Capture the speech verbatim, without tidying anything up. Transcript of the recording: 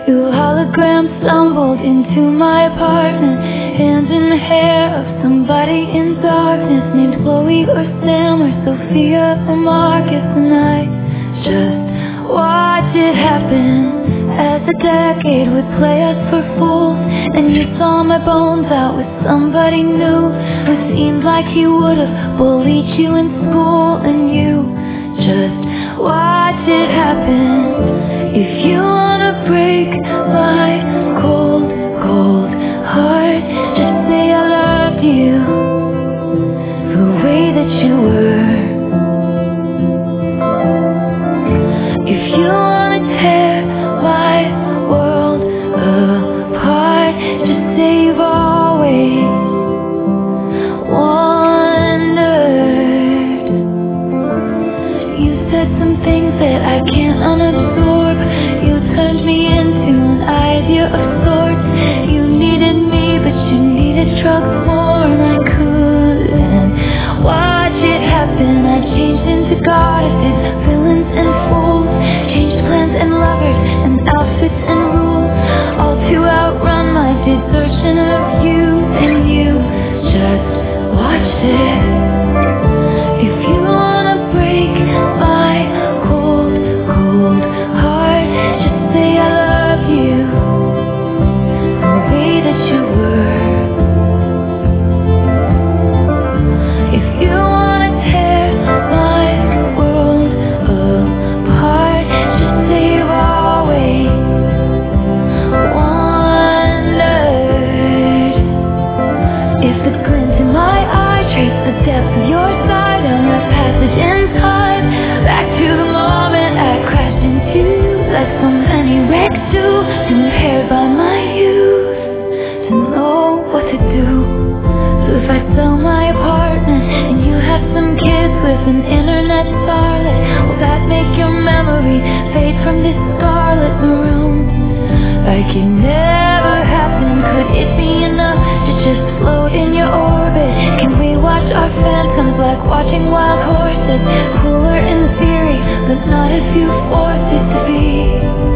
Your hologram stumbled into my apartment, hands in the hair of somebody in darkness, named Chloe or Sam or Sophia or Marcus. And I just watched it happen as the decade would play us for fools. And you saw my bones out with somebody new who seemed like he would've bullied you in school. And you just watch it happen. If you wanna break my cold, cold heart, just say I loved you the way that you were. If you wanna tear my world apart, just say you've always wondered. You said some things that I can't unabsorb. You turned me into an idea of sorts. You needed me, but you needed drugs more, and I couldn't watch it happen. I changed into goddesses, villains and fools, changed plans and lovers and outfits and rules, all to outrun my desertion of you. And you just watched it. If you wanna break my cold, cold heart, just say I love you the way that you were. If you wanna tear my world apart, just say you've always wondered. If the glint in my eye traced the depth of your side on a passage in time, back to the moment I crashed into, like so many wrecks do, impaired by my youth to know what to do. So if I sell my apartment and you have some kids with an internet starlet, will that make your memory fade from this scarlet maroon? Like it never happened, could it be enough to just float in your orbit? Can we watch our phantoms like watching wild horses? Cooler in theory, but not if you force it to be.